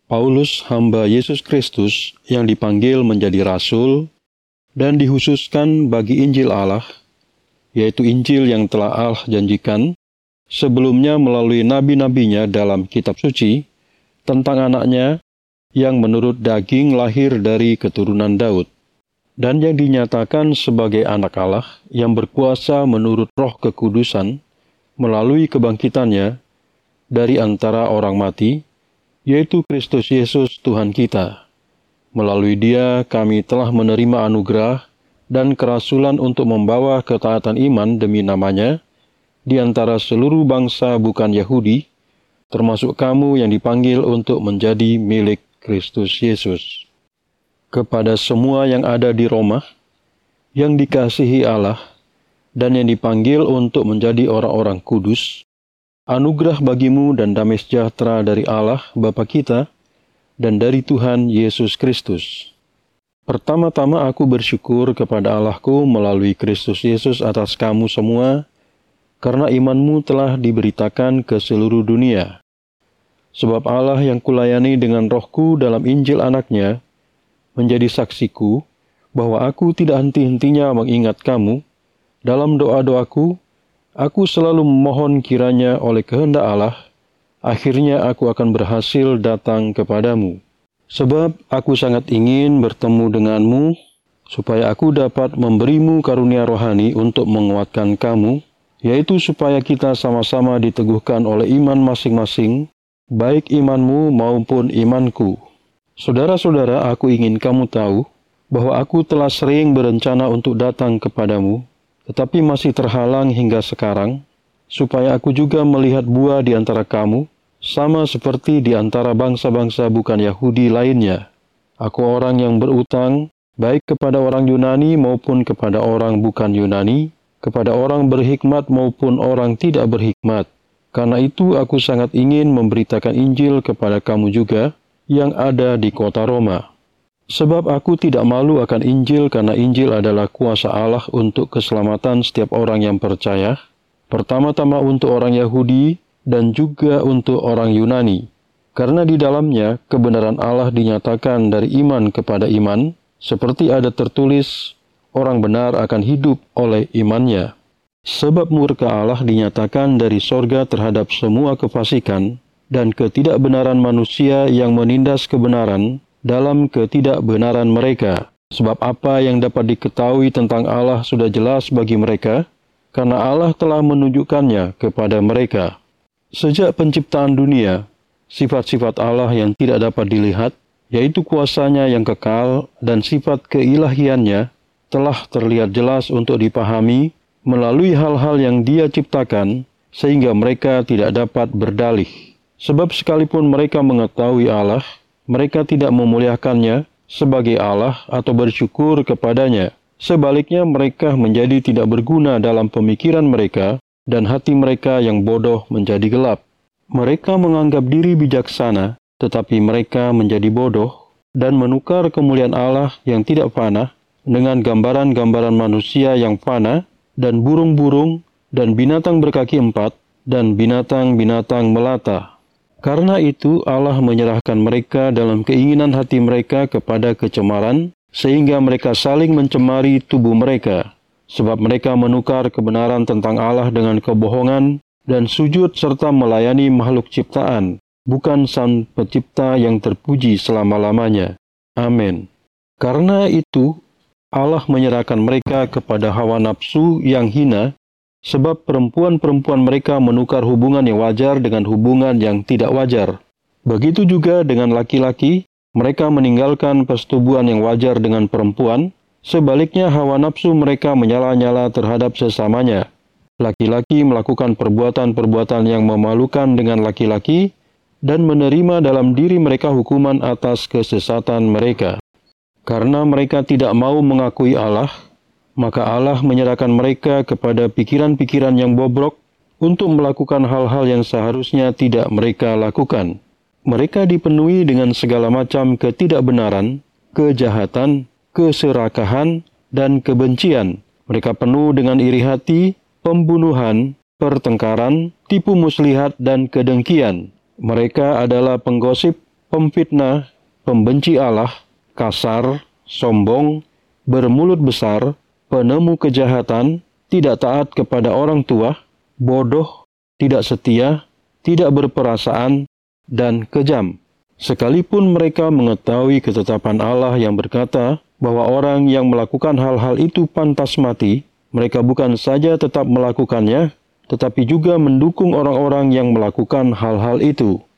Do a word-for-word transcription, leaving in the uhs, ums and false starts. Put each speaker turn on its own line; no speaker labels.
Paulus, hamba Yesus Kristus yang dipanggil menjadi rasul dan dikhususkan bagi Injil Allah, yaitu Injil yang telah Allah janjikan sebelumnya melalui nabi-nabinya dalam kitab suci tentang anaknya yang menurut daging lahir dari keturunan Daud, dan yang dinyatakan sebagai anak Allah yang berkuasa menurut roh kekudusan melalui kebangkitannya dari antara orang mati, yaitu Kristus Yesus Tuhan kita. Melalui Dia kami telah menerima anugerah dan kerasulan untuk membawa ketaatan iman demi namanya di antara seluruh bangsa bukan Yahudi, termasuk kamu yang dipanggil untuk menjadi milik Kristus Yesus. Kepada semua yang ada di Roma, yang dikasihi Allah, dan yang dipanggil untuk menjadi orang-orang kudus, anugerah bagimu dan damai sejahtera dari Allah Bapa kita dan dari Tuhan Yesus Kristus. Pertama-tama aku bersyukur kepada Allahku melalui Kristus Yesus atas kamu semua, karena imanmu telah diberitakan ke seluruh dunia. Sebab Allah yang kulayani dengan rohku dalam Injil anaknya, menjadi saksiku bahwa aku tidak henti-hentinya mengingat kamu. Dalam doa-doaku, aku selalu memohon kiranya oleh kehendak Allah, akhirnya aku akan berhasil datang kepadamu. Sebab aku sangat ingin bertemu denganmu, supaya aku dapat memberimu karunia rohani untuk menguatkan kamu, yaitu supaya kita sama-sama diteguhkan oleh iman masing-masing, baik imanmu maupun imanku. Saudara-saudara, aku ingin kamu tahu bahwa aku telah sering berencana untuk datang kepadamu, tetapi masih terhalang hingga sekarang, supaya aku juga melihat buah di antara kamu, sama seperti di antara bangsa-bangsa bukan Yahudi lainnya. Aku orang yang berutang, baik kepada orang Yunani maupun kepada orang bukan Yunani, kepada orang berhikmat maupun orang tidak berhikmat. Karena itu aku sangat ingin memberitakan Injil kepada kamu juga, yang ada di kota Roma. Sebab aku tidak malu akan Injil, karena Injil adalah kuasa Allah untuk keselamatan setiap orang yang percaya, pertama-tama untuk orang Yahudi dan juga untuk orang Yunani. Karena di dalamnya kebenaran Allah dinyatakan dari iman kepada iman, seperti ada tertulis, orang benar akan hidup oleh imannya. Sebab murka Allah dinyatakan dari sorga terhadap semua kefasikan dan ketidakbenaran manusia yang menindas kebenaran dalam ketidakbenaran mereka. Sebab apa yang dapat diketahui tentang Allah sudah jelas bagi mereka, karena Allah telah menunjukkannya kepada mereka. Sejak penciptaan dunia, sifat-sifat Allah yang tidak dapat dilihat, yaitu kuasanya yang kekal dan sifat keilahiannya, telah terlihat jelas untuk dipahami melalui hal-hal yang Dia ciptakan, sehingga mereka tidak dapat berdalih. Sebab sekalipun mereka mengetahui Allah, mereka tidak memuliakannya sebagai Allah atau bersyukur kepadanya. Sebaliknya mereka menjadi tidak berguna dalam pemikiran mereka, dan hati mereka yang bodoh menjadi gelap. Mereka menganggap diri bijaksana, tetapi mereka menjadi bodoh, dan menukar kemuliaan Allah yang tidak fana dengan gambaran-gambaran manusia yang fana, dan burung-burung, dan binatang berkaki empat, dan binatang-binatang melata. Karena itu Allah menyerahkan mereka dalam keinginan hati mereka kepada kecemaran, sehingga mereka saling mencemari tubuh mereka. Sebab mereka menukar kebenaran tentang Allah dengan kebohongan, dan sujud serta melayani makhluk ciptaan, bukan Sang Pencipta yang terpuji selama-lamanya. Amin. Karena itu, Allah menyerahkan mereka kepada hawa nafsu yang hina, sebab perempuan-perempuan mereka menukar hubungan yang wajar dengan hubungan yang tidak wajar. Begitu juga dengan laki-laki, mereka meninggalkan persetubuhan yang wajar dengan perempuan, sebaliknya hawa nafsu mereka menyala-nyala terhadap sesamanya. Laki-laki melakukan perbuatan-perbuatan yang memalukan dengan laki-laki, dan menerima dalam diri mereka hukuman atas kesesatan mereka. Karena mereka tidak mau mengakui Allah, maka Allah menyerahkan mereka kepada pikiran-pikiran yang bobrok untuk melakukan hal-hal yang seharusnya tidak mereka lakukan. Mereka dipenuhi dengan segala macam ketidakbenaran, kejahatan, keserakahan, dan kebencian. Mereka penuh dengan iri hati, pembunuhan, pertengkaran, tipu muslihat, dan kedengkian. Mereka adalah penggosip, pemfitnah, pembenci Allah, kasar, sombong, bermulut besar, penemu kejahatan, tidak taat kepada orang tua, bodoh, tidak setia, tidak berperasaan, dan kejam. Sekalipun mereka mengetahui ketetapan Allah yang berkata bahwa orang yang melakukan hal-hal itu pantas mati, mereka bukan saja tetap melakukannya, tetapi juga mendukung orang-orang yang melakukan hal-hal itu.